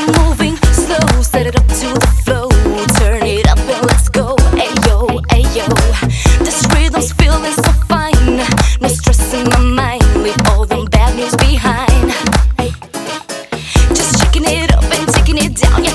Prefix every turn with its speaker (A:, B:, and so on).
A: moving slow, set it up to the flow. Turn it up and let's go. Ayo, ayo. This rhythm's feeling so fine. No stress in my mind. Leave all them bad news behind. Just shaking it up and taking it down. Yeah.